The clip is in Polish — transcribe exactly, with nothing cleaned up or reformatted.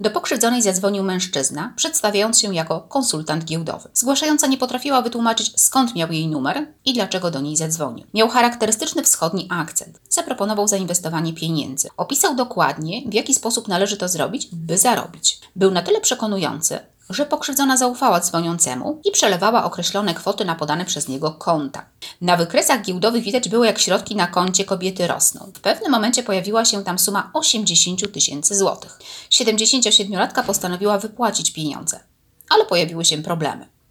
Do pokrzywdzonej zadzwonił mężczyzna, przedstawiając się jako konsultant giełdowy. Zgłaszająca nie potrafiła wytłumaczyć, skąd miał jej numer i dlaczego do niej zadzwonił. Miał charakterystyczny wschodni akcent. Zaproponował zainwestowanie pieniędzy. Opisał dokładnie, w jaki sposób należy to zrobić, by zarobić. Był na tyle przekonujący, że pokrzywdzona zaufała dzwoniącemu i przelewała określone kwoty na podane przez niego konta. Na wykresach giełdowych widać było, jak środki na koncie kobiety rosną. W pewnym momencie pojawiła się tam suma osiemdziesiąt tysięcy złotych. siedemdziesięciosiedmiolatka postanowiła wypłacić pieniądze, ale pojawiły się problemy.